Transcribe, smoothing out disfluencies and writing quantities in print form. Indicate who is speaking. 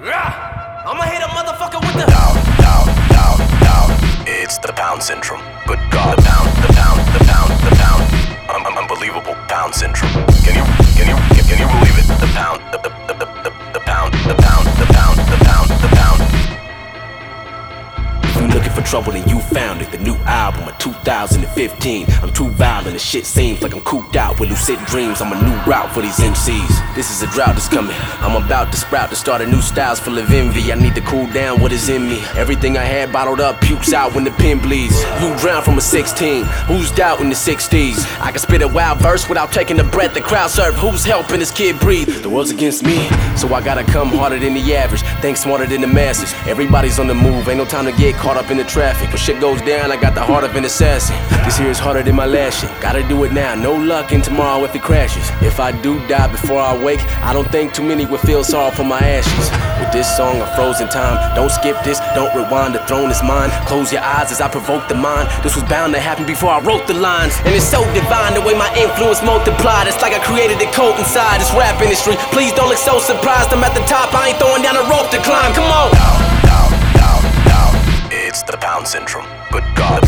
Speaker 1: I'ma hit a motherfucker with the
Speaker 2: Down, down, down, down. It's the Pound Syndrome. Good God, the pound, the pound, the pound, the pound. Unbelievable Pound Syndrome. Can you believe it? The pound, the pound, the pound, the pound, the pound, the pound.
Speaker 1: If you looking for trouble, then you found it. The new album of 2015. I'm too violent, the shit seems like I'm cooped out with lucid dreams. I'm a new route for these MCs. This is a drought that's coming. I'm about to sprout to start a new styles full of envy. I need to cool down what is in me. Everything I had bottled up pukes out when the pen bleeds. You drown from a 16. Who's doubting the 60s? I can spit a wild verse without taking a breath. The crowd serve. Who's helping this kid breathe? The world's against me, so I gotta come harder than the average. Think smarter than the masses. Everybody's on the move. Ain't no time to get caught up in the traffic. When shit goes down, I got the heart of an assassin. This here is harder than my last shit. Gotta do it now. No luck in tomorrow if it crashes. If I do die before I wake, I don't think too many would feel sorry for my ashes. With this song of frozen time, don't skip this, don't rewind, the throne is mine. Close your eyes as I provoke the mind. This was bound to happen before I wrote the lines. And it's so divine the way my influence multiplied. It's like I created a cult inside this rap industry. Please don't look so surprised, I'm at the top. I ain't throwing down a rope to climb, come on.
Speaker 2: Down, down, down, down. It's the Pound Syndrome. Good God,